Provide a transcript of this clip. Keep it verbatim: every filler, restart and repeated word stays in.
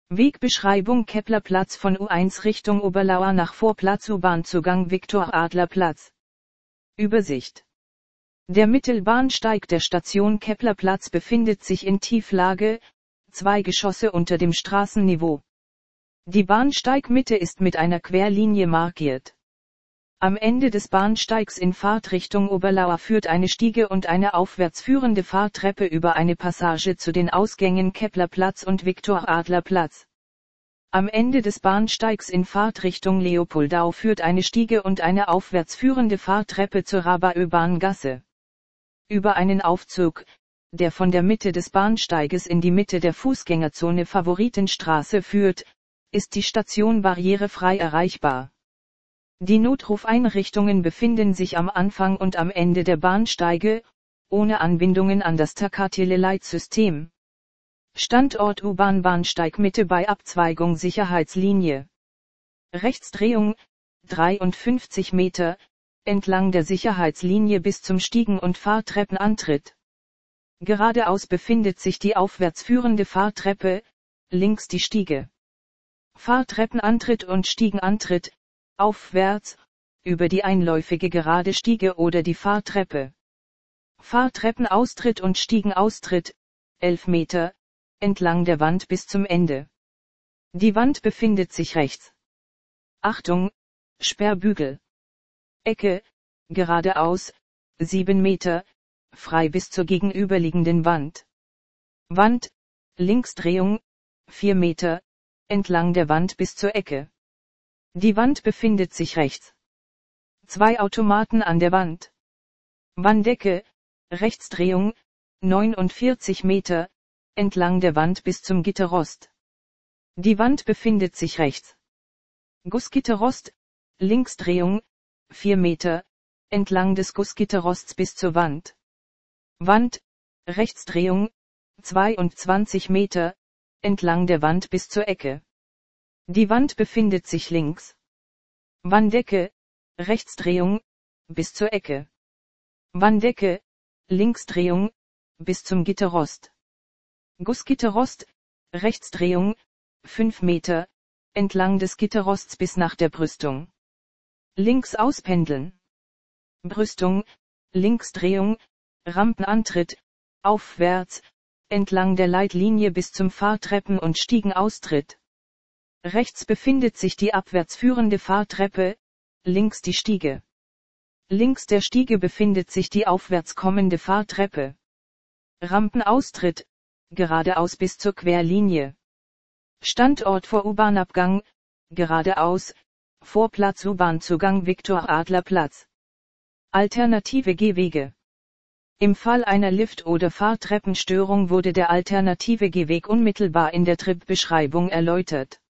Wegbeschreibung Keplerplatz von U eins Richtung Oberlauer nach Vorplatz U-Bahn-Zugang Viktor-Adler-Platz. Übersicht. Der Mittelbahnsteig der Station Keplerplatz befindet sich in Tieflage, zwei Geschosse unter dem Straßenniveau. Die Bahnsteigmitte ist mit einer Querlinie markiert. Am Ende des Bahnsteigs in Fahrtrichtung Oberlauer führt eine Stiege und eine aufwärts führende Fahrtreppe über eine Passage zu den Ausgängen Keplerplatz und Viktor-Adler-Platz. Am Ende des Bahnsteigs in Fahrtrichtung Leopoldau führt eine Stiege und eine aufwärts führende Fahrtreppe zur Rabaö-Bahngasse. Über einen Aufzug, der von der Mitte des Bahnsteiges in die Mitte der Fußgängerzone Favoritenstraße führt, ist die Station barrierefrei erreichbar. Die Notrufeinrichtungen befinden sich am Anfang und am Ende der Bahnsteige, ohne Anbindungen an das Tacatile-Leitsystem. Standort U-Bahn-Bahnsteigmitte bei Abzweigung Sicherheitslinie. Rechtsdrehung, dreiundfünfzig Meter, entlang der Sicherheitslinie bis zum Stiegen- und Fahrtreppenantritt. Geradeaus befindet sich die aufwärts führende Fahrtreppe, links die Stiege. Fahrtreppenantritt und Stiegenantritt, aufwärts, über die einläufige gerade Stiege oder die Fahrtreppe. Fahrtreppenaustritt und Stiegenaustritt, elf Meter, entlang der Wand bis zum Ende. Die Wand befindet sich rechts. Achtung, Sperrbügel. Ecke, geradeaus, sieben Meter, frei bis zur gegenüberliegenden Wand. Wand, Linksdrehung, vier Meter, entlang der Wand bis zur Ecke. Die Wand befindet sich rechts. Zwei Automaten an der Wand. Wanddecke, Rechtsdrehung, neunundvierzig Meter, entlang der Wand bis zum Gitterrost. Die Wand befindet sich rechts. Gussgitterrost, Linksdrehung, vier Meter, entlang des Gussgitterrosts bis zur Wand. Wand, Rechtsdrehung, zweiundzwanzig Meter, entlang der Wand bis zur Ecke. Die Wand befindet sich links. Wanddecke, Rechtsdrehung, bis zur Ecke. Wanddecke, Linksdrehung, bis zum Gitterrost. Gussgitterrost, Rechtsdrehung, fünf Meter, entlang des Gitterrosts bis nach der Brüstung. Links auspendeln. Brüstung, Linksdrehung, Rampenantritt, aufwärts, entlang der Leitlinie bis zum Fahrtreppen- und Stiegenaustritt. Rechts befindet sich die abwärts führende Fahrtreppe, links die Stiege. Links der Stiege befindet sich die aufwärts kommende Fahrtreppe. Rampenaustritt, geradeaus bis zur Querlinie. Standort vor U-Bahn-Abgang, geradeaus, Vorplatz U-Bahn-Zugang Viktor-Adler-Platz. Alternative Gehwege. Im Fall einer Lift- oder Fahrtreppenstörung wurde der alternative Gehweg unmittelbar in der Tripbeschreibung erläutert.